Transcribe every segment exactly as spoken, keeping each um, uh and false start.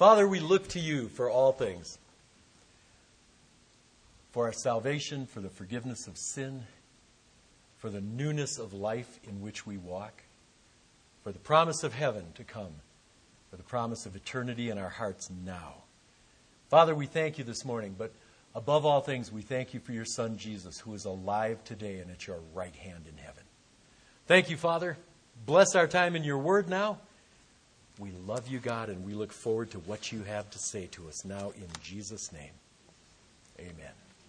Father, we look to you for all things. For our salvation, for the forgiveness of sin, for the newness of life in which we walk, for the promise of heaven to come, for the promise of eternity in our hearts now. Father, we thank you this morning, but above all things, we thank you for your Son, Jesus, who is alive today and at your right hand in heaven. Thank you, Father. Bless our time in your word now. We love you, God, and we look forward to what you have to say to us now in Jesus' name. Amen.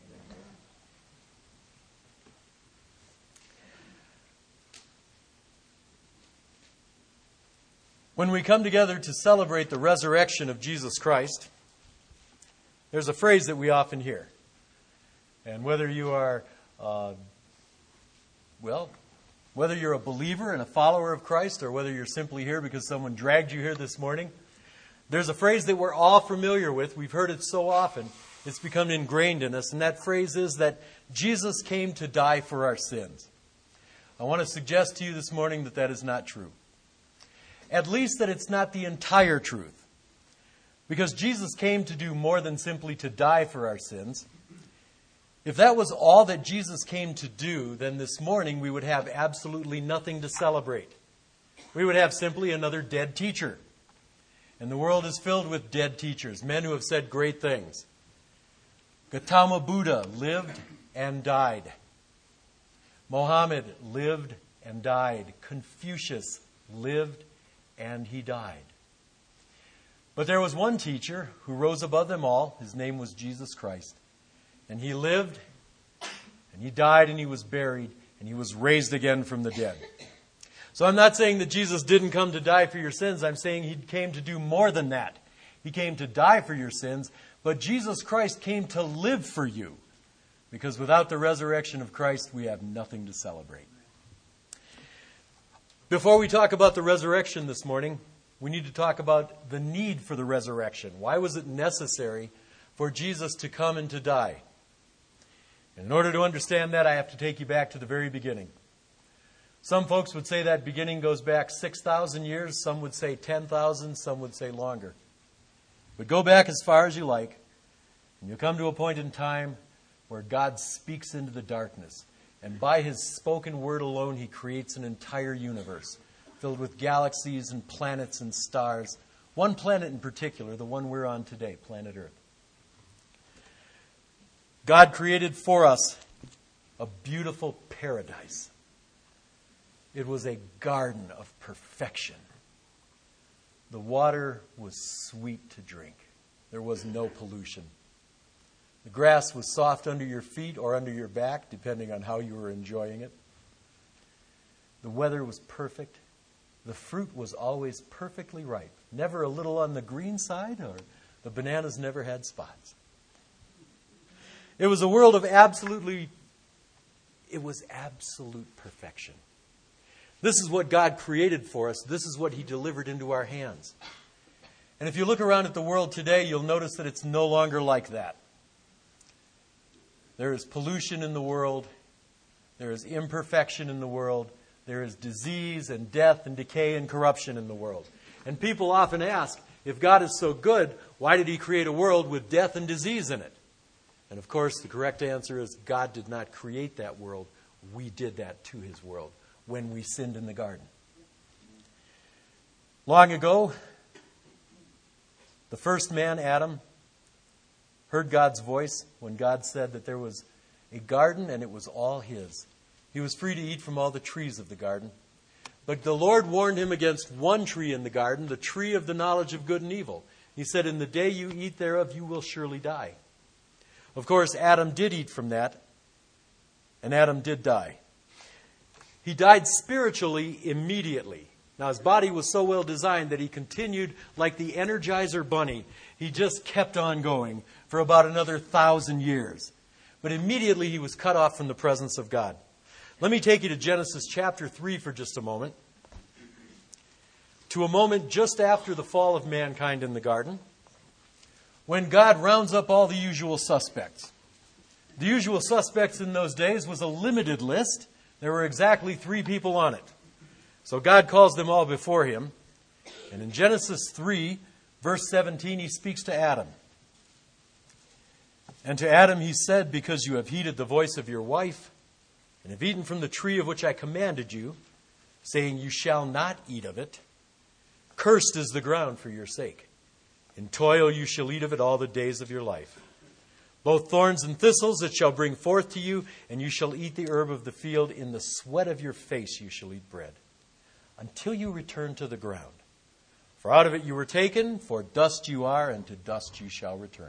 When we come together to celebrate the resurrection of Jesus Christ, there's a phrase that we often hear. And whether you are, uh, well, whether you're a believer and a follower of Christ, or whether you're simply here because someone dragged you here this morning, there's a phrase that we're all familiar with. We've heard it so often, it's become ingrained in us. And that phrase is that Jesus came to die for our sins. I want to suggest to you this morning that that is not true. At least that it's not the entire truth. Because Jesus came to do more than simply to die for our sins. If that was all that Jesus came to do, then this morning we would have absolutely nothing to celebrate. We would have simply another dead teacher. And the world is filled with dead teachers, men who have said great things. Gautama Buddha lived and died. Mohammed lived and died. Confucius lived and he died. But there was one teacher who rose above them all. His name was Jesus Christ. And he lived, and he died, and he was buried, and he was raised again from the dead. So I'm not saying that Jesus didn't come to die for your sins. I'm saying he came to do more than that. He came to die for your sins, but Jesus Christ came to live for you. Because without the resurrection of Christ, we have nothing to celebrate. Before we talk about the resurrection this morning, we need to talk about the need for the resurrection. Why was it necessary for Jesus to come and to die? And in order to understand that, I have to take you back to the very beginning. Some folks would say that beginning goes back six thousand years. Some would say ten thousand. Some would say longer. But go back as far as you like, and you'll come to a point in time where God speaks into the darkness. And by his spoken word alone, he creates an entire universe filled with galaxies and planets and stars. One planet in particular, the one we're on today, planet Earth. God created for us a beautiful paradise. It was a garden of perfection. The water was sweet to drink. There was no pollution. The grass was soft under your feet or under your back, depending on how you were enjoying it. The weather was perfect. The fruit was always perfectly ripe. Never a little on the green side, or the bananas never had spots. It was a world of absolutely, it was absolute perfection. This is what God created for us. This is what he delivered into our hands. And if you look around at the world today, you'll notice that it's no longer like that. There is pollution in the world. There is imperfection in the world. There is disease and death and decay and corruption in the world. And people often ask, if God is so good, why did he create a world with death and disease in it? And of course, the correct answer is God did not create that world. We did that to his world when we sinned in the garden. Long ago, the first man, Adam, heard God's voice when God said that there was a garden and it was all his. He was free to eat from all the trees of the garden. But the Lord warned him against one tree in the garden, the tree of the knowledge of good and evil. He said, in the day you eat thereof, you will surely die. Of course, Adam did eat from that, and Adam did die. He died spiritually immediately. Now, his body was so well designed that he continued like the Energizer Bunny. He just kept on going for about another thousand years. But immediately he was cut off from the presence of God. Let me take you to Genesis chapter three for just a moment. To a moment just after the fall of mankind in the garden, when God rounds up all the usual suspects. The usual suspects in those days was a limited list. There were exactly three people on it. So God calls them all before him. And in Genesis three, Verse seventeen, he speaks to Adam. And to Adam he said, because you have heeded the voice of your wife, and have eaten from the tree of which I commanded you, saying, you shall not eat of it, cursed is the ground for your sake. In toil you shall eat of it all the days of your life. Both thorns and thistles it shall bring forth to you, and you shall eat the herb of the field. In the sweat of your face you shall eat bread, until you return to the ground. For out of it you were taken, for dust you are, and to dust you shall return.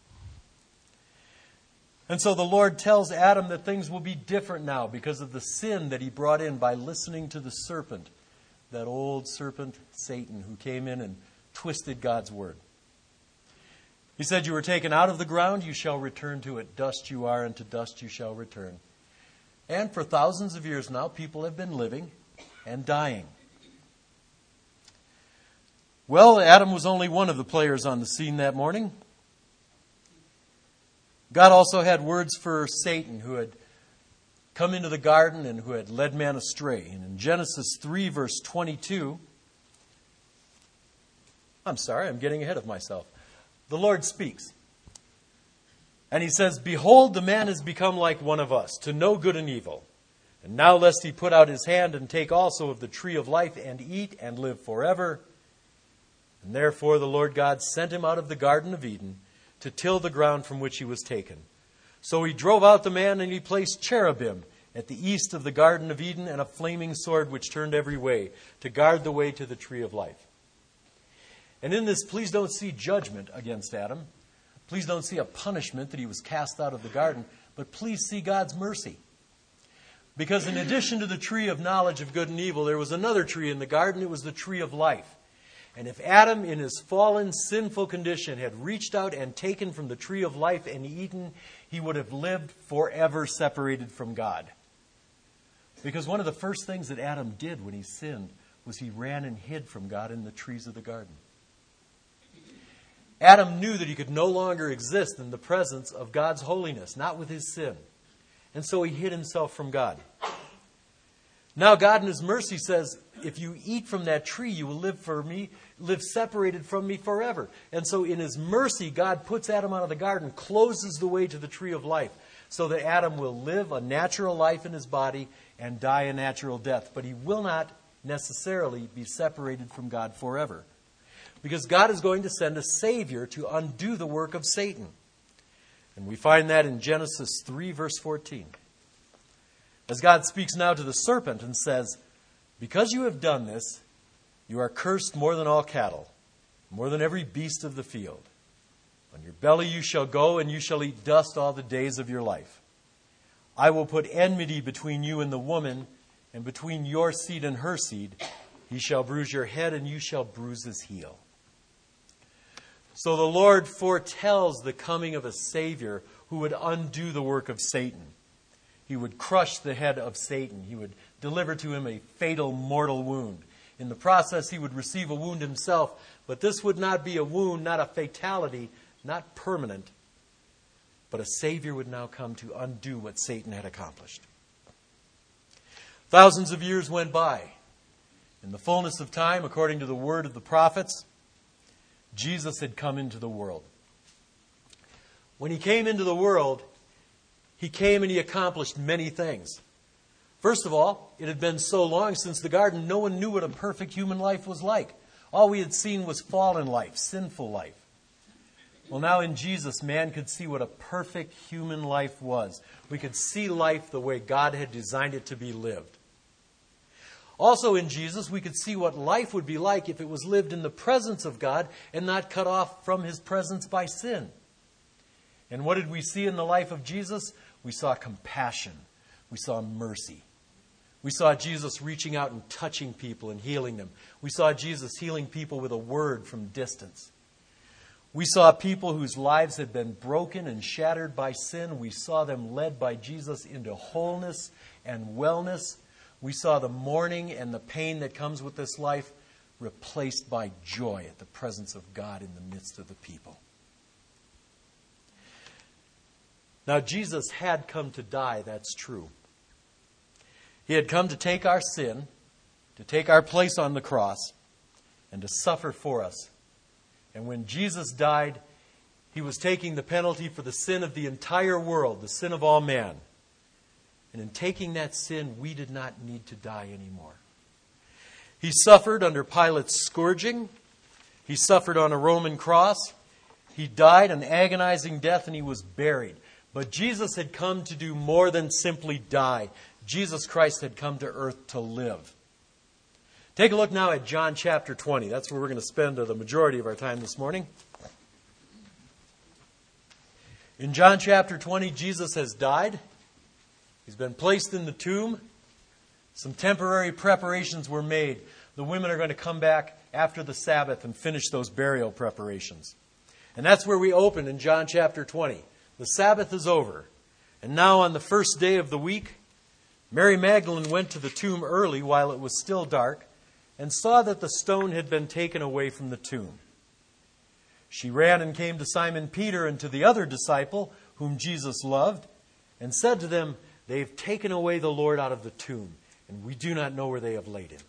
And so the Lord tells Adam that things will be different now because of the sin that he brought in by listening to the serpent, that old serpent, Satan, who came in and twisted God's word. He said, you were taken out of the ground, you shall return to it. Dust you are, and to dust you shall return. And for thousands of years now, people have been living and dying. Well, Adam was only one of the players on the scene that morning. God also had words for Satan, who had come into the garden and who had led man astray. And in Genesis three, verse twenty-two, I'm sorry, I'm getting ahead of myself. The Lord speaks. And he says, behold, the man has become like one of us, to know good and evil. And now lest he put out his hand and take also of the tree of life and eat and live forever. And therefore the Lord God sent him out of the Garden of Eden to till the ground from which he was taken. So he drove out the man, and he placed cherubim at the east of the Garden of Eden, and a flaming sword which turned every way, to guard the way to the tree of life. And in this, please don't see judgment against Adam. Please don't see a punishment that he was cast out of the garden, but please see God's mercy. Because in addition to the tree of knowledge of good and evil, there was another tree in the garden. It was the tree of life. And if Adam, in his fallen, sinful condition, had reached out and taken from the tree of life and eaten, he would have lived forever separated from God. Because one of the first things that Adam did when he sinned was he ran and hid from God in the trees of the garden. Adam knew that he could no longer exist in the presence of God's holiness, not with his sin. And so he hid himself from God. Now God in his mercy says, if you eat from that tree, you will live for me, live separated from me forever. And so in his mercy, God puts Adam out of the garden, closes the way to the tree of life, so that Adam will live a natural life in his body and die a natural death. But he will not necessarily be separated from God forever. Because God is going to send a Savior to undo the work of Satan. And we find that in Genesis three, verse fourteen. As God speaks now to the serpent and says, because you have done this, you are cursed more than all cattle, more than every beast of the field. On your belly you shall go, and you shall eat dust all the days of your life. I will put enmity between you and the woman, and between your seed and her seed. He shall bruise your head, and you shall bruise his heel. So the Lord foretells the coming of a Savior who would undo the work of Satan. He would crush the head of Satan. He would deliver to him a fatal mortal wound. In the process, he would receive a wound himself, but this would not be a wound, not a fatality, not permanent, but a Savior would now come to undo what Satan had accomplished. Thousands of years went by. In the fullness of time, according to the word of the prophets, Jesus had come into the world. When he came into the world, he came and he accomplished many things. First of all, it had been so long since the garden, no one knew what a perfect human life was like. All we had seen was fallen life, sinful life. Well, now in Jesus, man could see what a perfect human life was. We could see life the way God had designed it to be lived. Also in Jesus, we could see what life would be like if it was lived in the presence of God and not cut off from his presence by sin. And what did we see in the life of Jesus? We saw compassion. We saw mercy. We saw Jesus reaching out and touching people and healing them. We saw Jesus healing people with a word from distance. We saw people whose lives had been broken and shattered by sin. We saw them led by Jesus into wholeness and wellness. We saw the mourning and the pain that comes with this life replaced by joy at the presence of God in the midst of the people. Now, Jesus had come to die, that's true. He had come to take our sin, to take our place on the cross, and to suffer for us, And when Jesus died, he was taking the penalty for the sin of the entire world, the sin of all man. And in taking that sin, we did not need to die anymore. He suffered under Pilate's scourging. He suffered on a Roman cross. He died an agonizing death, and he was buried. But Jesus had come to do more than simply die. Jesus Christ had come to earth to live. Take a look now at John chapter twenty. That's where we're going to spend the majority of our time this morning. In John chapter twenty, Jesus has died. He's been placed in the tomb. Some temporary preparations were made. The women are going to come back after the Sabbath and finish those burial preparations. And that's where we open in John chapter twenty. The Sabbath is over. And now on the first day of the week, Mary Magdalene went to the tomb early while it was still dark and saw that the stone had been taken away from the tomb. She ran and came to Simon Peter and to the other disciple whom Jesus loved and said to them, "They've taken away the Lord out of the tomb, and we do not know where they have laid him."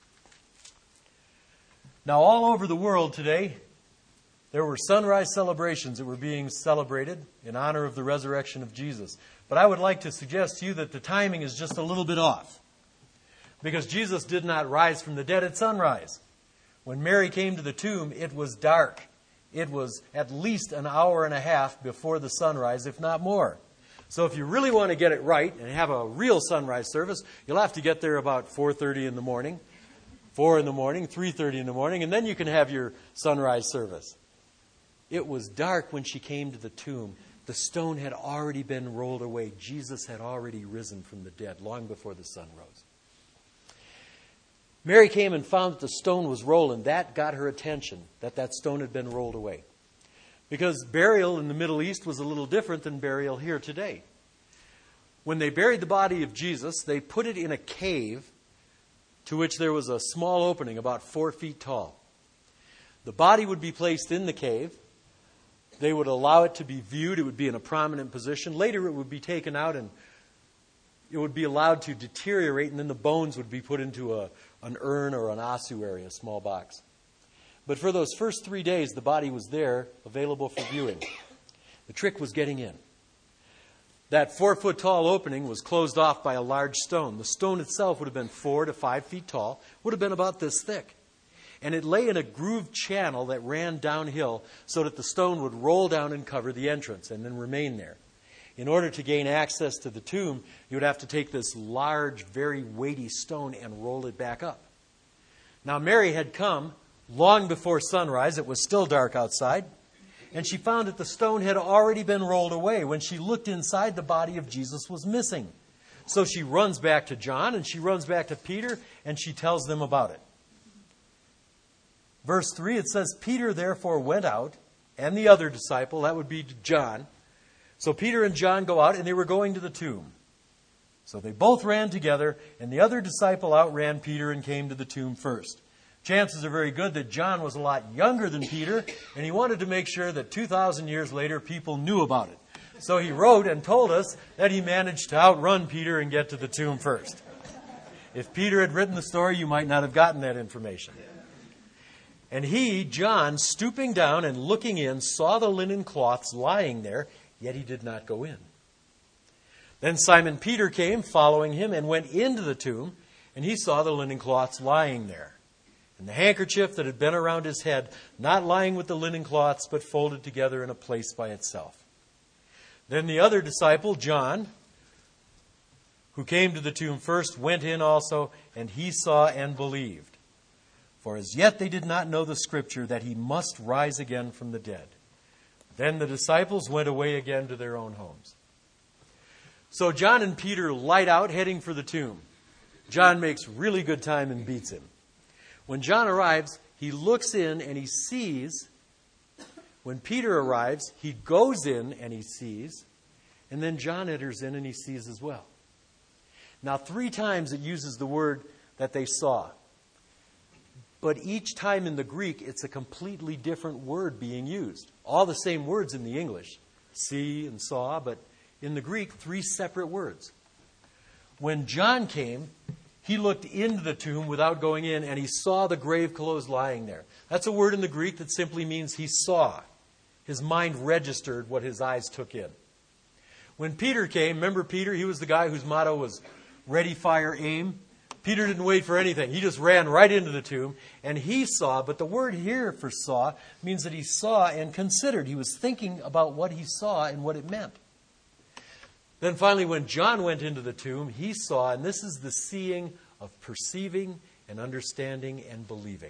Now, all over the world today, there were sunrise celebrations that were being celebrated in honor of the resurrection of Jesus. But I would like to suggest to you that the timing is just a little bit off, because Jesus did not rise from the dead at sunrise. When Mary came to the tomb, it was dark. It was at least an hour and a half before the sunrise, if not more. So if you really want to get it right and have a real sunrise service, you'll have to get there about four thirty in the morning, four in the morning, three thirty in the morning, and then you can have your sunrise service. It was dark when she came to the tomb. The stone had already been rolled away. Jesus had already risen from the dead long before the sun rose. Mary came and found that the stone was rolling. That got her attention, that that stone had been rolled away. Because burial in the Middle East was a little different than burial here today. When they buried the body of Jesus, they put it in a cave to which there was a small opening about four feet tall. The body would be placed in the cave. They would allow it to be viewed. It would be in a prominent position. Later it would be taken out and it would be allowed to deteriorate, and then the bones would be put into a, an urn or an ossuary, a small box. But for those first three days, the body was there, available for viewing. The trick was getting in. That four-foot tall opening was closed off by a large stone. The stone itself would have been four to five feet tall, would have been about this thick. And it lay in a grooved channel that ran downhill so that the stone would roll down and cover the entrance and then remain there. In order to gain access to the tomb, you would have to take this large, very weighty stone and roll it back up. Now, Mary had come long before sunrise. It was still dark outside. And she found that the stone had already been rolled away. When she looked inside, the body of Jesus was missing. So she runs back to John and she runs back to Peter and she tells them about it. Verse three, it says, Peter therefore went out, and the other disciple, that would be John. So Peter and John go out, and they were going to the tomb. So they both ran together, and the other disciple outran Peter and came to the tomb first. Chances are very good that John was a lot younger than Peter, and he wanted to make sure that two thousand years later people knew about it. So he wrote and told us that he managed to outrun Peter and get to the tomb first. If Peter had written the story, you might not have gotten that information. And he, John, stooping down and looking in, saw the linen cloths lying there, yet he did not go in. Then Simon Peter came, following him, and went into the tomb, and he saw the linen cloths lying there, and the handkerchief that had been around his head, not lying with the linen cloths, but folded together in a place by itself. Then the other disciple, John, who came to the tomb first, went in also, and he saw and believed. For as yet they did not know the Scripture that he must rise again from the dead. Then the disciples went away again to their own homes. So John and Peter light out, heading for the tomb. John makes really good time and beats him. When John arrives, he looks in and he sees. When Peter arrives, he goes in and he sees. And then John enters in and he sees as well. Now, three times it uses the word that they saw. But each time in the Greek, it's a completely different word being used. All the same words in the English, see and saw, but in the Greek, three separate words. When John came, he looked into the tomb without going in, and he saw the grave clothes lying there. That's a word in the Greek that simply means he saw. His mind registered what his eyes took in. When Peter came, remember Peter? He was the guy whose motto was ready, fire, aim. Peter didn't wait for anything. He just ran right into the tomb, and he saw. But the word here for saw means that he saw and considered. He was thinking about what he saw and what it meant. Then finally, when John went into the tomb, he saw, and this is the seeing of perceiving and understanding and believing.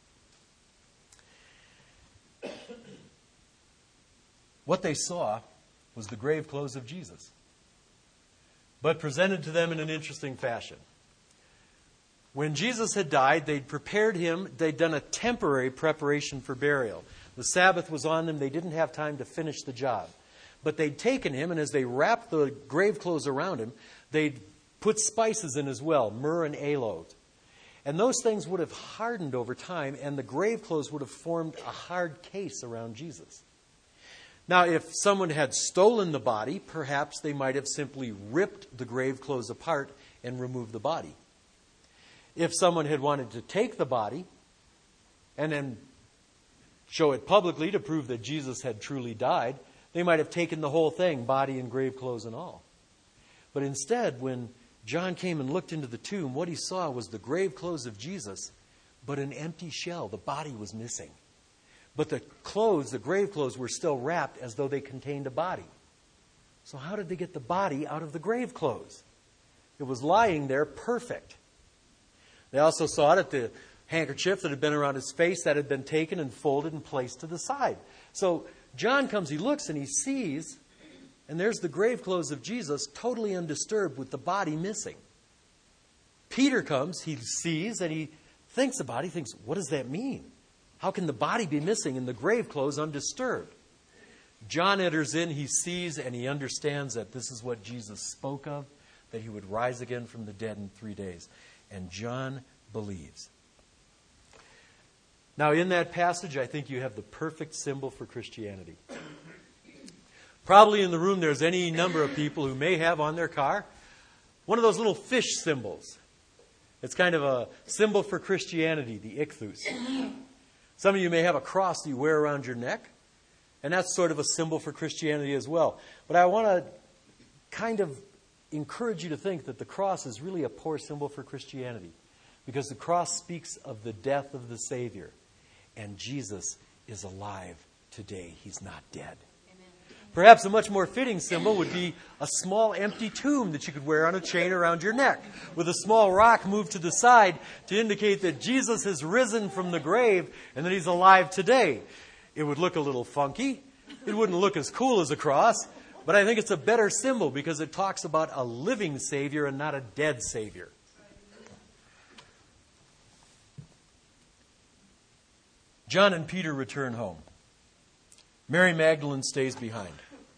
What they saw was the grave clothes of Jesus, but presented to them in an interesting fashion. When Jesus had died, they'd prepared him. They'd done a temporary preparation for burial. The Sabbath was on them. They didn't have time to finish the job. But they'd taken him, and as they wrapped the grave clothes around him, they'd put spices in as well, myrrh and aloe. And those things would have hardened over time, and the grave clothes would have formed a hard case around Jesus. Now, if someone had stolen the body, perhaps they might have simply ripped the grave clothes apart and removed the body. If someone had wanted to take the body and then show it publicly to prove that Jesus had truly died, they might have taken the whole thing, body and grave clothes and all. But instead, when John came and looked into the tomb, what he saw was the grave clothes of Jesus, but an empty shell. The body was missing. But the clothes, the grave clothes, were still wrapped as though they contained a body. So how did they get the body out of the grave clothes? It was lying there perfect. They also saw that the handkerchief that had been around his face, that had been taken and folded and placed to the side. So John comes, he looks, and he sees, and there's the grave clothes of Jesus totally undisturbed with the body missing. Peter comes, he sees, and he thinks about it. He thinks, what does that mean? How can the body be missing and the grave clothes undisturbed? John enters in, he sees, and he understands that this is what Jesus spoke of, that he would rise again from the dead in three days. And John believes. Now, in that passage, I think you have the perfect symbol for Christianity. Probably in the room there's any number of people who may have on their car one of those little fish symbols. It's kind of a symbol for Christianity, the ichthus. Some of you may have a cross that you wear around your neck, and that's sort of a symbol for Christianity as well. But I want to kind of encourage you to think that the cross is really a poor symbol for Christianity, because the cross speaks of the death of the Savior, and Jesus is alive today. He's not dead. Amen. Perhaps a much more fitting symbol would be a small empty tomb that you could wear on a chain around your neck, with a small rock moved to the side to indicate that Jesus has risen from the grave and that he's alive today. It would look a little funky. It wouldn't look as cool as a cross. But I think it's a better symbol because it talks about a living Savior and not a dead Savior. John and Peter return home. Mary Magdalene stays behind.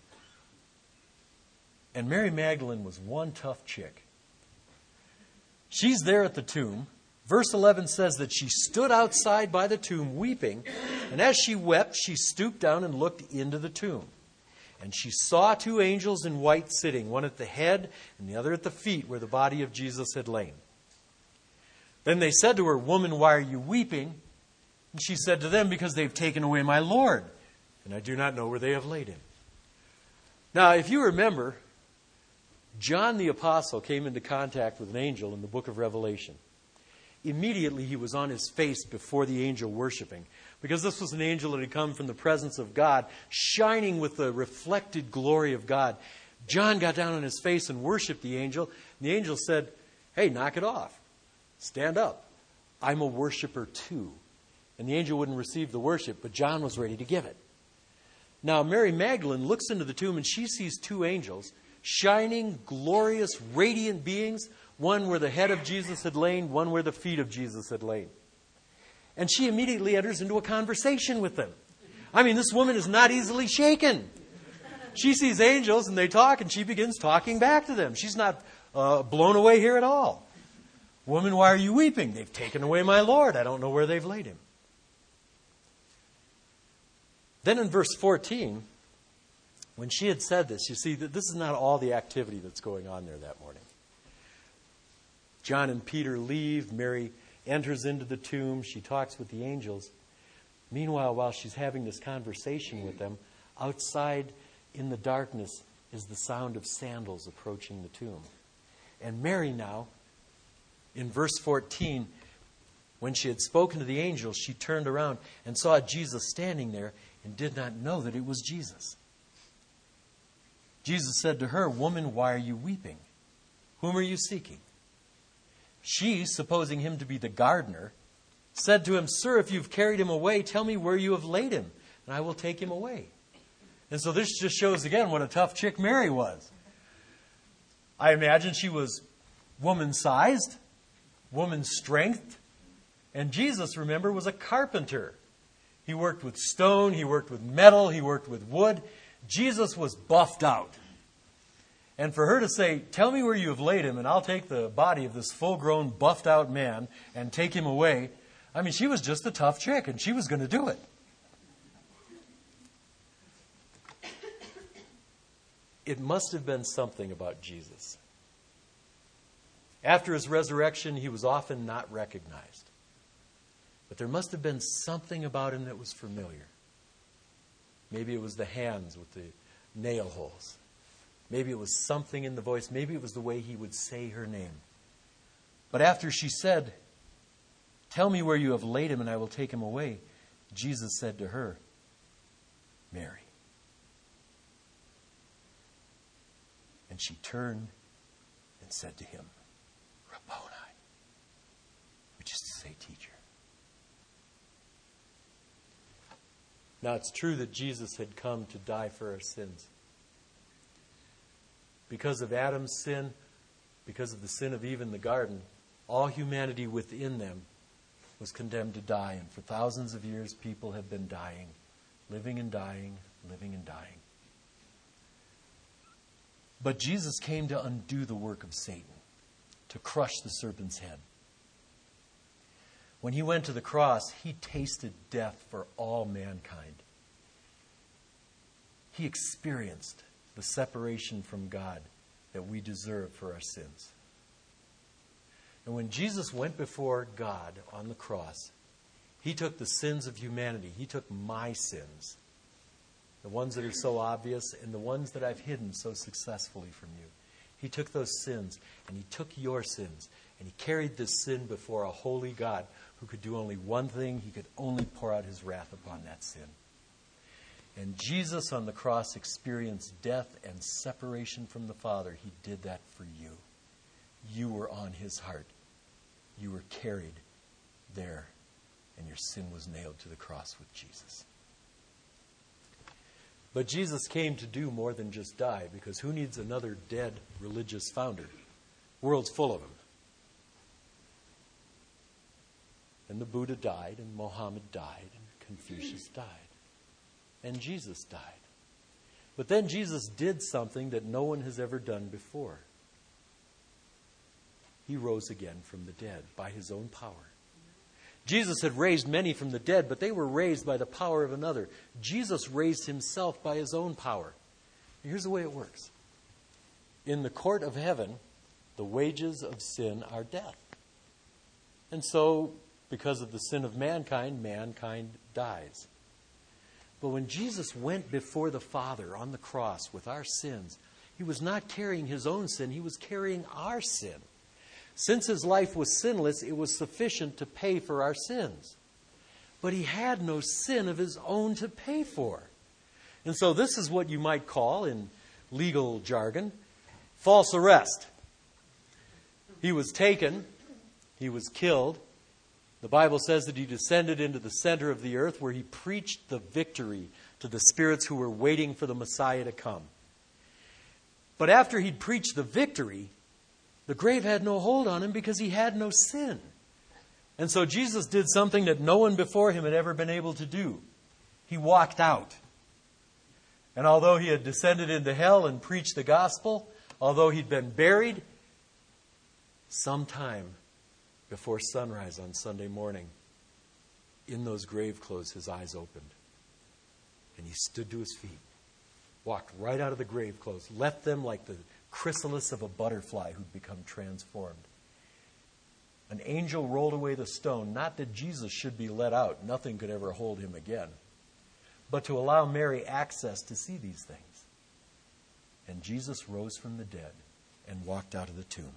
And Mary Magdalene was one tough chick. She's there at the tomb. Verse eleven says that she stood outside by the tomb weeping, and as she wept, she stooped down and looked into the tomb. And she saw two angels in white sitting, one at the head and the other at the feet where the body of Jesus had lain. Then they said to her, "Woman, why are you weeping?" And she said to them, "Because they've taken away my Lord, and I do not know where they have laid him." Now, if you remember, John the Apostle came into contact with an angel in the book of Revelation. Immediately he was on his face before the angel worshiping, because this was an angel that had come from the presence of God, shining with the reflected glory of God. John got down on his face and worshiped the angel. And the angel said, "Hey, knock it off. Stand up. I'm a worshiper too." And the angel wouldn't receive the worship, but John was ready to give it. Now, Mary Magdalene looks into the tomb and she sees two angels, shining, glorious, radiant beings, one where the head of Jesus had lain, one where the feet of Jesus had lain. And she immediately enters into a conversation with them. I mean, this woman is not easily shaken. She sees angels and they talk, and she begins talking back to them. She's not uh, blown away here at all. "Woman, why are you weeping? They've taken away my Lord. I don't know where they've laid him." Then in verse fourteen, when she had said this, you see that this is not all the activity that's going on there that morning. John and Peter leave. Mary enters into the tomb. She talks with the angels. Meanwhile, while she's having this conversation with them, outside in the darkness is the sound of sandals approaching the tomb. And Mary now, in verse fourteen, when she had spoken to the angels, she turned around and saw Jesus standing there and did not know that it was Jesus. Jesus said to her, "Woman, why are you weeping? Whom are you seeking?" She, supposing him to be the gardener, said to him, "Sir, if you've carried him away, tell me where you have laid him, and I will take him away." And so this just shows again what a tough chick Mary was. I imagine she was woman-sized, woman-strength. And Jesus, remember, was a carpenter. He worked with stone, he worked with metal, he worked with wood. Jesus was buffed out. And for her to say, "Tell me where you have laid him, and I'll take the body of this full-grown, buffed-out man and take him away," I mean, she was just a tough chick, and she was going to do it. It must have been something about Jesus. After his resurrection, he was often not recognized. But there must have been something about him that was familiar. Maybe it was the hands with the nail holes. Maybe it was something in the voice. Maybe it was the way he would say her name. But after she said, "Tell me where you have laid him and I will take him away," Jesus said to her, "Mary." And she turned and said to him, "Rabboni," which is to say, teacher. Now, it's true that Jesus had come to die for our sins. Because of Adam's sin, because of the sin of Eve in the garden, all humanity within them was condemned to die. And for thousands of years, people have been dying, living and dying, living and dying. But Jesus came to undo the work of Satan, to crush the serpent's head. When he went to the cross, he tasted death for all mankind. He experienced the separation from God that we deserve for our sins. And when Jesus went before God on the cross, he took the sins of humanity. He took my sins, the ones that are so obvious and the ones that I've hidden so successfully from you. He took those sins and he took your sins and he carried this sin before a holy God who could do only one thing. He could only pour out his wrath upon that sin. And Jesus on the cross experienced death and separation from the Father. He did that for you. You were on his heart. You were carried there, and your sin was nailed to the cross with Jesus. But Jesus came to do more than just die, because who needs another dead religious founder? The world's full of them. And the Buddha died, and Mohammed died, and Confucius died, and Jesus died. But then Jesus did something that no one has ever done before. He rose again from the dead by his own power. Jesus had raised many from the dead, but they were raised by the power of another. Jesus raised himself by his own power. Here's the way it works. In the court of heaven, the wages of sin are death. And so, because of the sin of mankind, mankind dies. But when Jesus went before the Father on the cross with our sins, he was not carrying his own sin, he was carrying our sin. Since his life was sinless, it was sufficient to pay for our sins. But he had no sin of his own to pay for. And so this is what you might call, in legal jargon, false arrest. He was taken, he was killed. The Bible says that he descended into the center of the earth where he preached the victory to the spirits who were waiting for the Messiah to come. But after he'd preached the victory, the grave had no hold on him because he had no sin. And so Jesus did something that no one before him had ever been able to do. He walked out. And although he had descended into hell and preached the gospel, although he'd been buried, sometime before sunrise on Sunday morning, in those grave clothes, his eyes opened. And he stood to his feet, walked right out of the grave clothes, left them like the chrysalis of a butterfly who'd become transformed. An angel rolled away the stone, not that Jesus should be let out. Nothing could ever hold him again. But to allow Mary access to see these things. And Jesus rose from the dead and walked out of the tomb.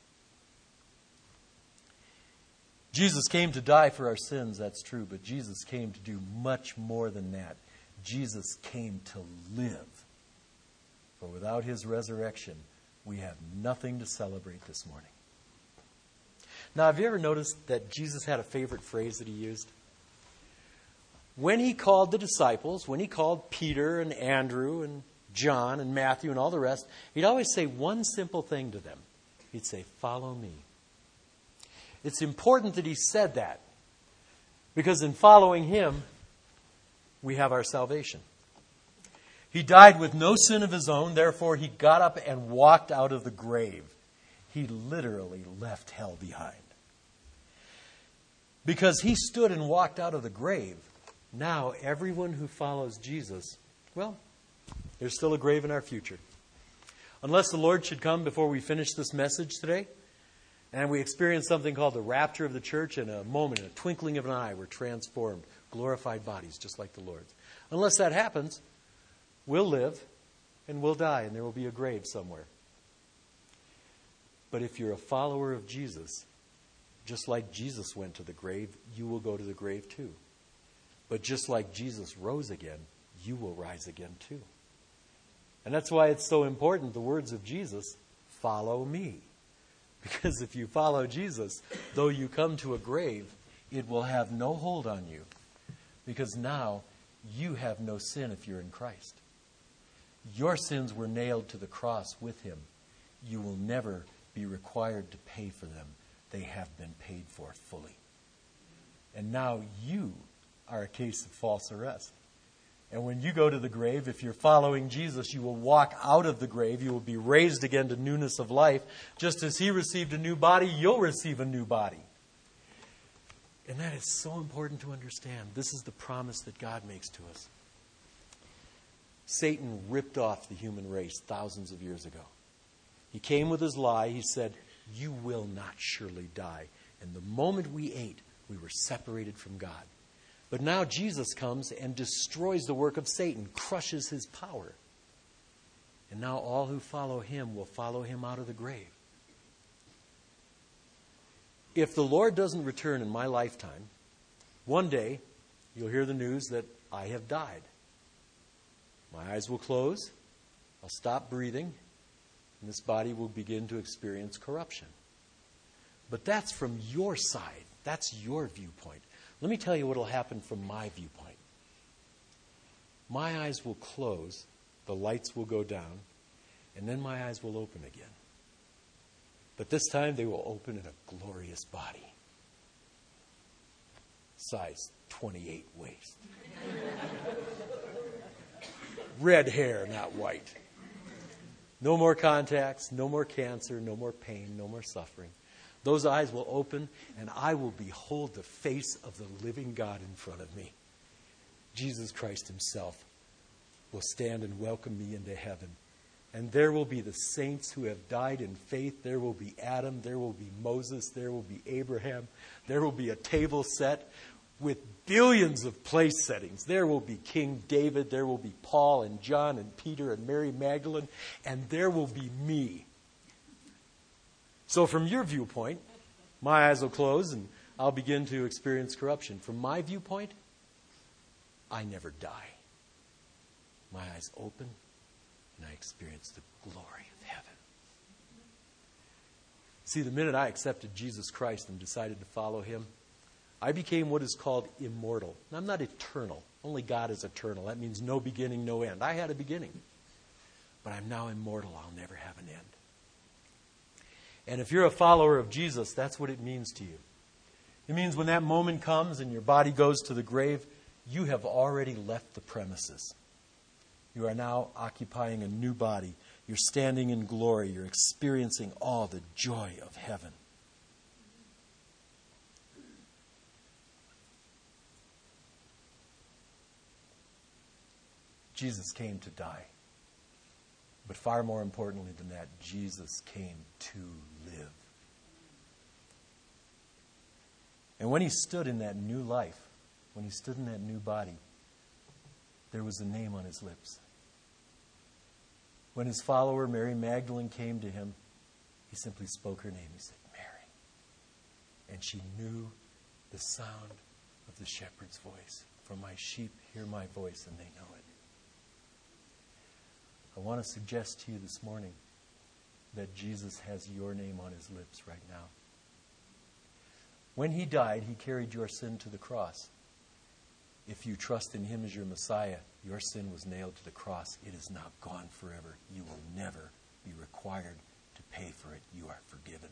Jesus came to die for our sins, that's true, but Jesus came to do much more than that. Jesus came to live. For without his resurrection, we have nothing to celebrate this morning. Now, have you ever noticed that Jesus had a favorite phrase that he used? When he called the disciples, when he called Peter and Andrew and John and Matthew and all the rest, he'd always say one simple thing to them. He'd say, "Follow me." It's important that he said that, because in following him, we have our salvation. He died with no sin of his own, therefore he got up and walked out of the grave. He literally left hell behind. Because he stood and walked out of the grave, now everyone who follows Jesus, well, there's still a grave in our future. Unless the Lord should come before we finish this message today, and we experience something called the rapture of the church, in a moment, in a twinkling of an eye, we're transformed, glorified bodies just like the Lord's. Unless that happens, we'll live and we'll die, and there will be a grave somewhere. But if you're a follower of Jesus, just like Jesus went to the grave, you will go to the grave too. But just like Jesus rose again, you will rise again too. And that's why it's so important, the words of Jesus, follow me. Because if you follow Jesus, though you come to a grave, it will have no hold on you. Because now you have no sin if you're in Christ. Your sins were nailed to the cross with him. You will never be required to pay for them. They have been paid for fully. And now you are a case of false arrest. And when you go to the grave, if you're following Jesus, you will walk out of the grave. You will be raised again to newness of life. Just as he received a new body, you'll receive a new body. And that is so important to understand. This is the promise that God makes to us. Satan ripped off the human race thousands of years ago. He came with his lie. He said, "You will not surely die." And the moment we ate, we were separated from God. But now Jesus comes and destroys the work of Satan, crushes his power. And now all who follow him will follow him out of the grave. If the Lord doesn't return in my lifetime, one day you'll hear the news that I have died. My eyes will close, I'll stop breathing, and this body will begin to experience corruption. But that's from your side. That's your viewpoint. Let me tell you what will happen from my viewpoint. My eyes will close, the lights will go down, and then my eyes will open again. But this time they will open in a glorious body. Size twenty-eight waist. Red hair, not white. No more contacts, no more cancer, no more pain, no more suffering. Those eyes will open, and I will behold the face of the living God in front of me. Jesus Christ himself will stand and welcome me into heaven. And there will be the saints who have died in faith. There will be Adam. There will be Moses. There will be Abraham. There will be a table set with billions of place settings. There will be King David. There will be Paul and John and Peter and Mary Magdalene. And there will be me. So from your viewpoint, my eyes will close and I'll begin to experience corruption. From my viewpoint, I never die. My eyes open and I experience the glory of heaven. See, the minute I accepted Jesus Christ and decided to follow him, I became what is called immortal. And I'm not eternal. Only God is eternal. That means no beginning, no end. I had a beginning. But I'm now immortal. I'll never have an end. And if you're a follower of Jesus, that's what it means to you. It means when that moment comes and your body goes to the grave, you have already left the premises. You are now occupying a new body. You're standing in glory. You're experiencing all the joy of heaven. Jesus came to die. But far more importantly than that, Jesus came to live. And when he stood in that new life, when he stood in that new body, there was a name on his lips. When his follower, Mary Magdalene, came to him, he simply spoke her name. He said, Mary. And she knew the sound of the shepherd's voice. For my sheep hear my voice and they know it. I want to suggest to you this morning that Jesus has your name on his lips right now. When he died, he carried your sin to the cross. If you trust in him as your Messiah, your sin was nailed to the cross. It is now gone forever. You will never be required to pay for it. You are forgiven.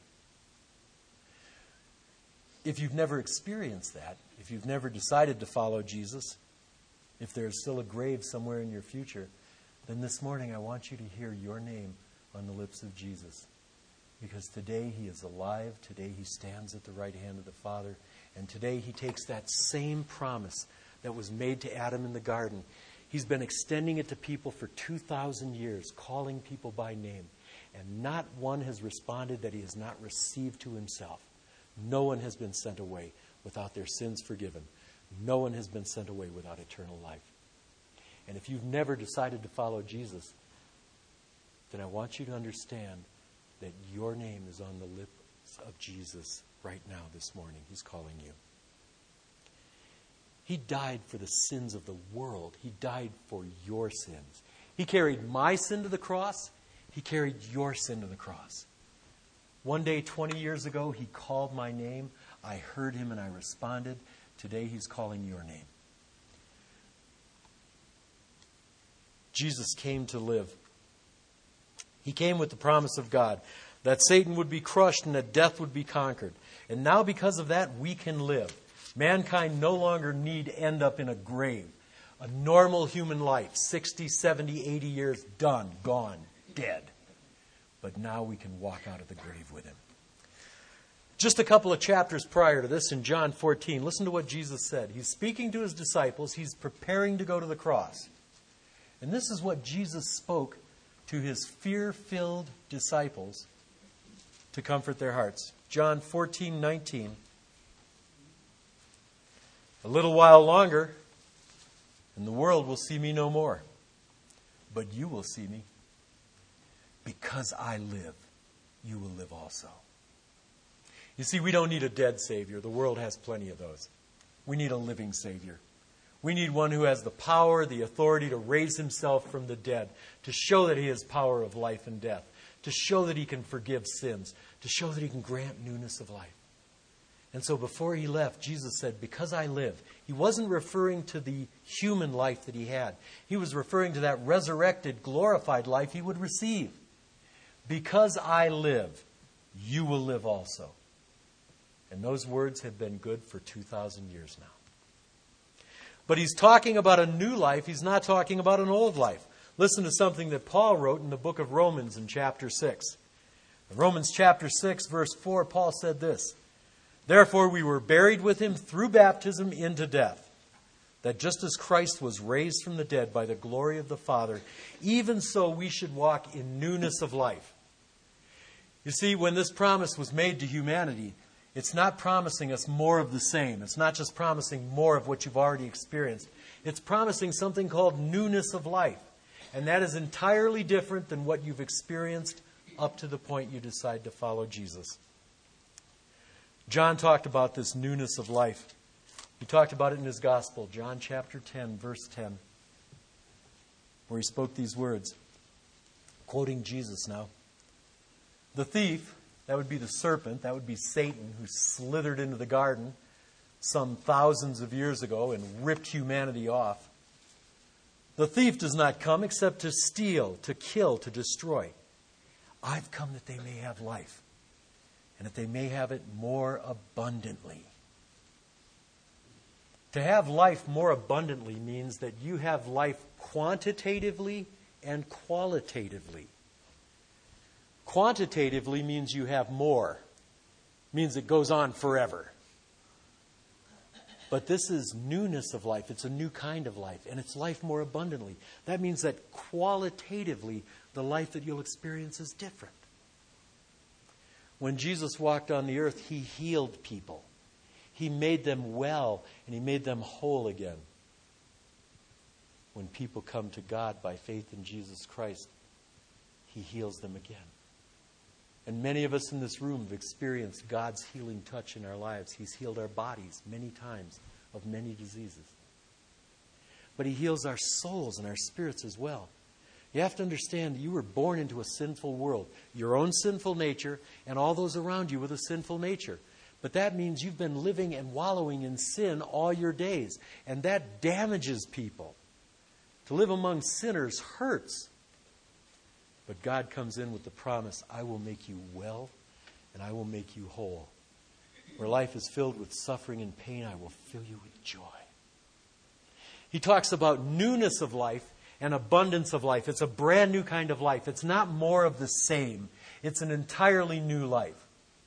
If you've never experienced that, if you've never decided to follow Jesus, if there's still a grave somewhere in your future, then this morning I want you to hear your name on the lips of Jesus. Because today he is alive, today he stands at the right hand of the Father, and today he takes that same promise that was made to Adam in the garden. He's been extending it to people for two thousand years, calling people by name. And not one has responded that he has not received to himself. No one has been sent away without their sins forgiven. No one has been sent away without eternal life. And if you've never decided to follow Jesus, then I want you to understand that your name is on the lips of Jesus right now this morning. He's calling you. He died for the sins of the world. He died for your sins. He carried my sin to the cross. He carried your sin to the cross. One day, twenty years ago, he called my name. I heard him and I responded. Today, he's calling your name. Jesus came to live. He came with the promise of God that Satan would be crushed and that death would be conquered. And now because of that, we can live. Mankind no longer need end up in a grave. A normal human life, sixty, seventy, eighty years, done, gone, dead. But now we can walk out of the grave with him. Just a couple of chapters prior to this, in John fourteen, listen to what Jesus said. He's speaking to his disciples. He's preparing to go to the cross. And this is what Jesus spoke to his fear-filled disciples to comfort their hearts. John fourteen nineteen. A little while longer, and the world will see me no more. But you will see me. Because I live, you will live also. You see, we don't need a dead Savior. The world has plenty of those. We need a living Savior. We need one who has the power, the authority to raise himself from the dead, to show that he has power of life and death, to show that he can forgive sins, to show that he can grant newness of life. And so before he left, Jesus said, because I live. He wasn't referring to the human life that he had. He was referring to that resurrected, glorified life he would receive. Because I live, you will live also. And those words have been good for two thousand years now. But he's talking about a new life. He's not talking about an old life. Listen to something that Paul wrote in the book of Romans in chapter six. In Romans chapter six, verse four, Paul said this, therefore we were buried with him through baptism into death, that just as Christ was raised from the dead by the glory of the Father, even so we should walk in newness of life. You see, when this promise was made to humanity, it's not promising us more of the same. It's not just promising more of what you've already experienced. It's promising something called newness of life. And that is entirely different than what you've experienced up to the point you decide to follow Jesus. John talked about this newness of life. He talked about it in his gospel, John chapter ten, verse ten, where he spoke these words, quoting Jesus now. The thief, that would be the serpent, that would be Satan, who slithered into the garden some thousands of years ago and ripped humanity off. The thief does not come except to steal, to kill, to destroy. I've come that they may have life, and that they may have it more abundantly. To have life more abundantly means that you have life quantitatively and qualitatively. Quantitatively means you have more. Means it goes on forever. But this is newness of life. It's a new kind of life. And it's life more abundantly. That means that qualitatively, the life that you'll experience is different. When Jesus walked on the earth, he healed people. He made them well, and He made them whole again. When people come to God by faith in Jesus Christ, He heals them again. And many of us in this room have experienced God's healing touch in our lives. He's healed our bodies many times of many diseases. But He heals our souls and our spirits as well. You have to understand, you were born into a sinful world. Your own sinful nature and all those around you with a sinful nature. But that means you've been living and wallowing in sin all your days. And that damages people. To live among sinners hurts. But God comes in with the promise, I will make you well and I will make you whole. Where life is filled with suffering and pain, I will fill you with joy. He talks about newness of life and abundance of life. It's a brand new kind of life. It's not more of the same. It's an entirely new life.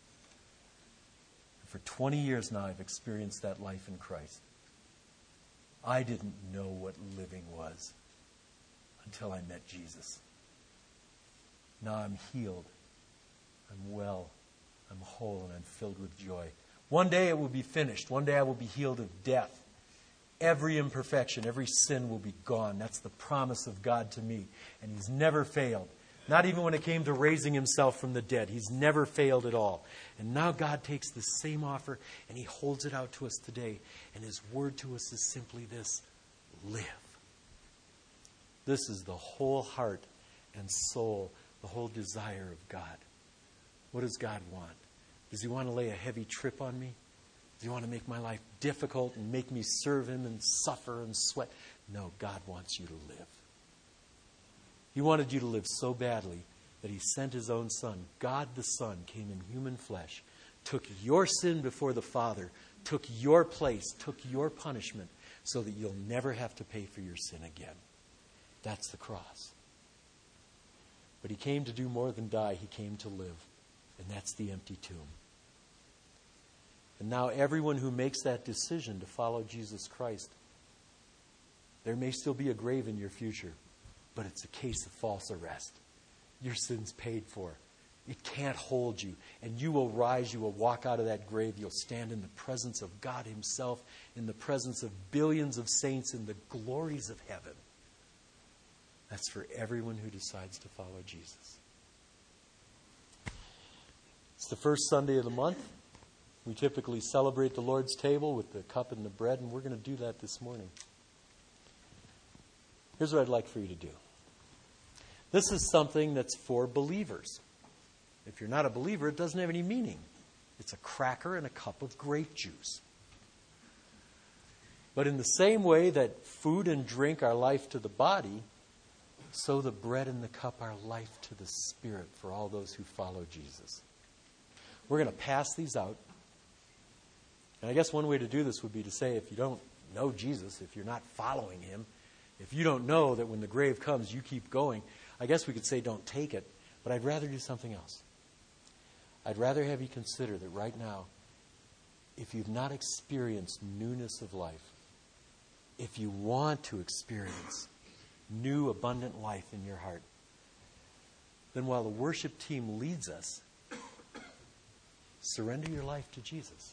For twenty years now, I've experienced that life in Christ. I didn't know what living was until I met Jesus. Now I'm healed. I'm well. I'm whole, and I'm filled with joy. One day it will be finished. One day I will be healed of death. Every imperfection, every sin will be gone. That's the promise of God to me. And He's never failed. Not even when it came to raising Himself from the dead. He's never failed at all. And now God takes the same offer and He holds it out to us today. And His word to us is simply this: live. This is the whole heart and soul, the whole desire of God. What does God want? Does He want to lay a heavy trip on me? Does He want to make my life difficult and make me serve Him and suffer and sweat? No, God wants you to live. He wanted you to live so badly that He sent His own Son. God the Son came in human flesh, took your sin before the Father, took your place, took your punishment, so that you'll never have to pay for your sin again. That's the cross. But He came to do more than die. He came to live. And that's the empty tomb. And now everyone who makes that decision to follow Jesus Christ, there may still be a grave in your future, but it's a case of false arrest. Your sin's paid for. It can't hold you. And you will rise, you will walk out of that grave. You'll stand in the presence of God Himself, in the presence of billions of saints, in the glories of heaven. That's for everyone who decides to follow Jesus. It's the first Sunday of the month. We typically celebrate the Lord's table with the cup and the bread, and we're going to do that this morning. Here's what I'd like for you to do. This is something that's for believers. If you're not a believer, it doesn't have any meaning. It's a cracker and a cup of grape juice. But in the same way that food and drink are life to the body, so the bread and the cup are life to the spirit for all those who follow Jesus. We're going to pass these out. And I guess one way to do this would be to say, if you don't know Jesus, if you're not following Him, if you don't know that when the grave comes, you keep going, I guess we could say don't take it. But I'd rather do something else. I'd rather have you consider that right now, if you've not experienced newness of life, if you want to experience new, abundant life in your heart, then while the worship team leads us, surrender your life to Jesus.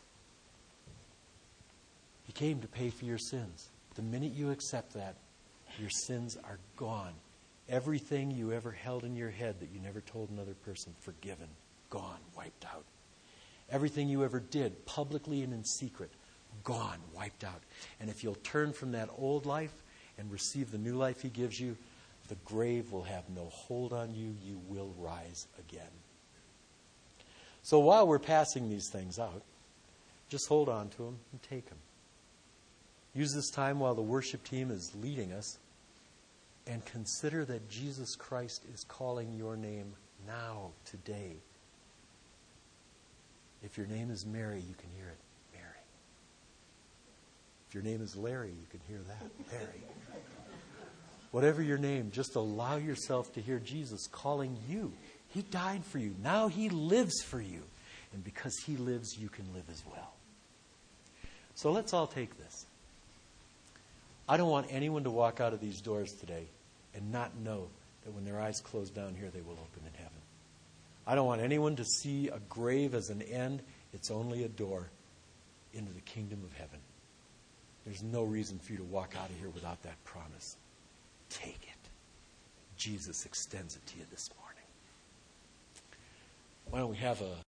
He came to pay for your sins. The minute you accept that, your sins are gone. Everything you ever held in your head that you never told another person, forgiven, gone, wiped out. Everything you ever did, publicly and in secret, gone, wiped out. And if you'll turn from that old life and receive the new life He gives you, the grave will have no hold on you. You will rise again. So while we're passing these things out, just hold on to them and take them. Use this time while the worship team is leading us and consider that Jesus Christ is calling your name now, today. If your name is Mary, you can hear it, Mary. If your name is Larry, you can hear that, Larry. Whatever your name, just allow yourself to hear Jesus calling you. He died for you. Now He lives for you. And because He lives, you can live as well. So let's all take this. I don't want anyone to walk out of these doors today and not know that when their eyes close down here, they will open in heaven. I don't want anyone to see a grave as an end. It's only a door. into the kingdom of heaven. There's no reason for you to walk out of here without that promise. Take it. Jesus extends it to you this morning. Why don't we have a